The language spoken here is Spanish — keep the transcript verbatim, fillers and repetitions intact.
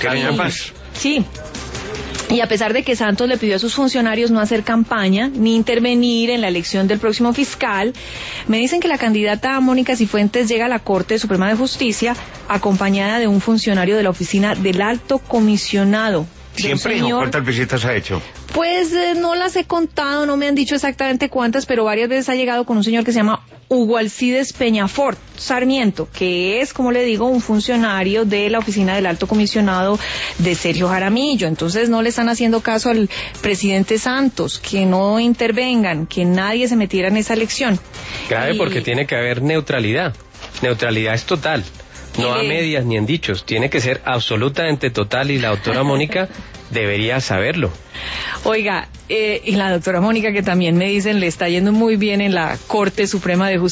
Carolina Paz. Sí. Y a pesar de que Santos le pidió a sus funcionarios no hacer campaña ni intervenir en la elección del próximo fiscal, me dicen que la candidata Mónica Cifuentes llega a la Corte Suprema de Justicia acompañada de un funcionario de la oficina del Alto Comisionado. ¿Siempre? Señor... ¿Cuántas visitas ha hecho? Pues eh, no las he contado, no me han dicho exactamente cuántas, pero varias veces ha llegado con un señor que se llama Hugo Alcides Peñafort Sarmiento, que es, como le digo, un funcionario de la oficina del Alto Comisionado de Sergio Jaramillo. Entonces no le están haciendo caso al presidente Santos, que no intervengan, que nadie se metiera en esa elección. Grave, y... porque tiene que haber neutralidad. Neutralidad es total. No a medias ni en dichos, tiene que ser absolutamente total y la doctora Mónica debería saberlo. Oiga, eh, y la doctora Mónica, que también me dicen le está yendo muy bien en la Corte Suprema de Justicia.